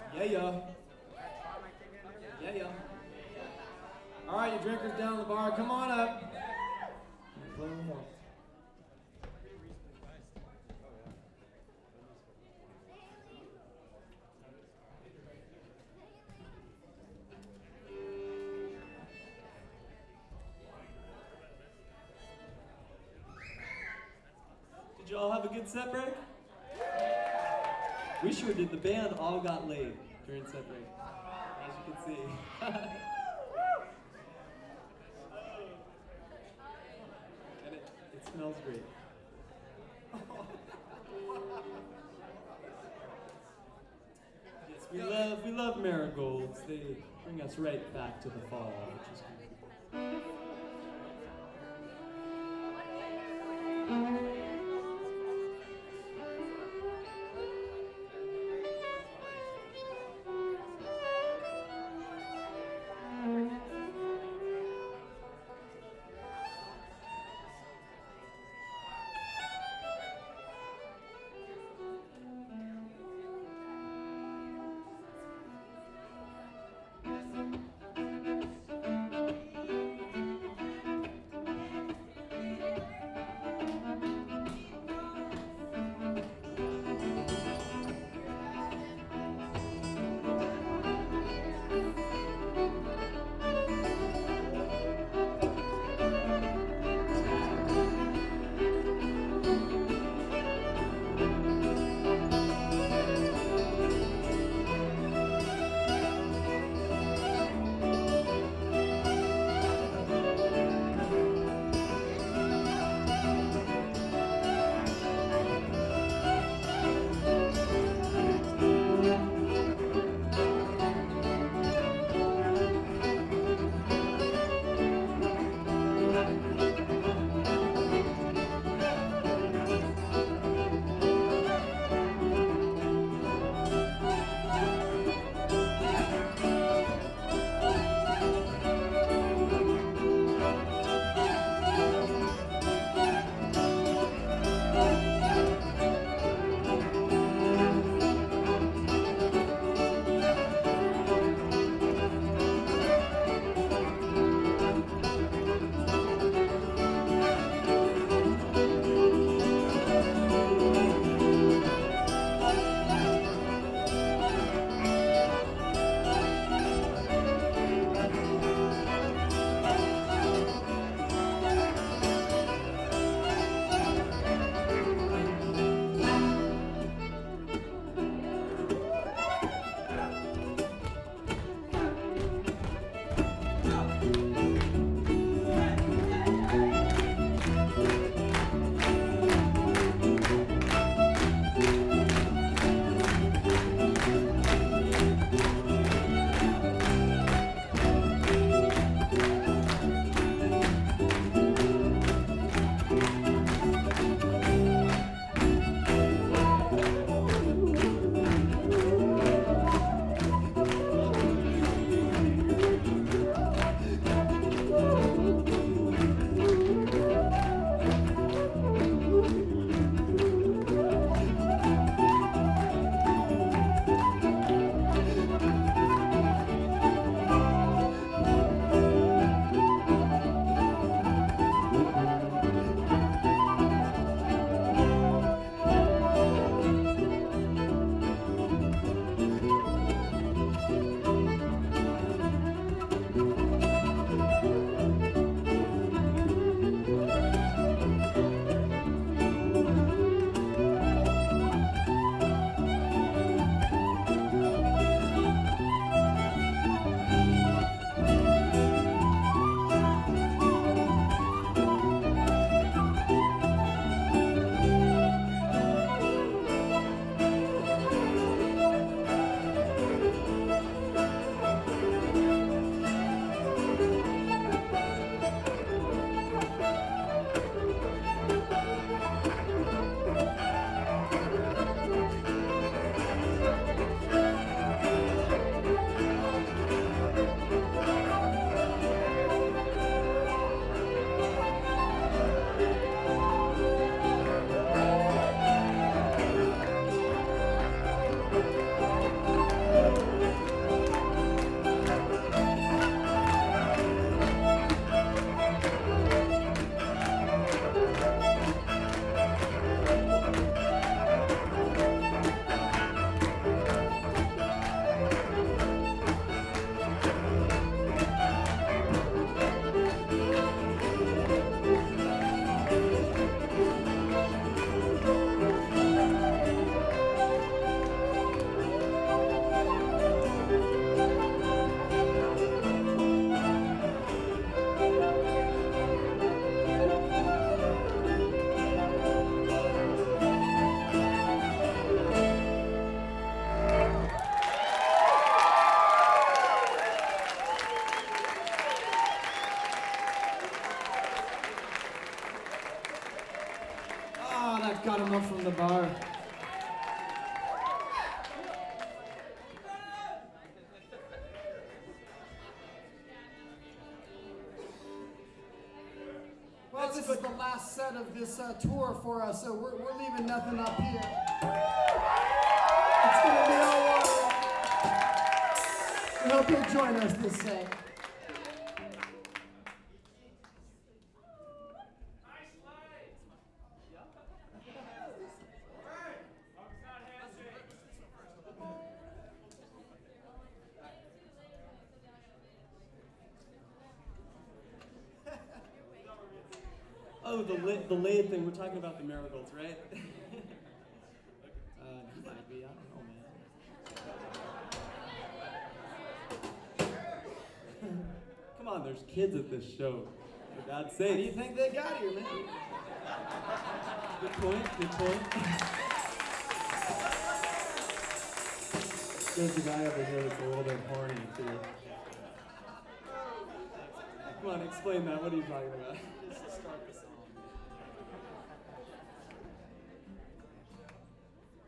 Yeah, yeah. Yeah, yeah. All right, you drinkers down the bar, come on up. Play one more. Did y'all have a good set break? We sure did. The band all got laid during set break, as you can see. And it smells great. Yes, we love marigolds. They bring us right back to the fall, which is good. let's this is the last set of this tour for us, so we're leaving nothing up here. It's going to be all water. We hope you'll join us this set. Oh, the laid thing. We're talking about the marigolds, right? You might be. I don't know, man. Come on, there's kids at this show. For God's sake. How do you think they got here, man? Good point. Good point. There's a guy over here that's a little bit horny too. Come on, explain that. What are you talking about?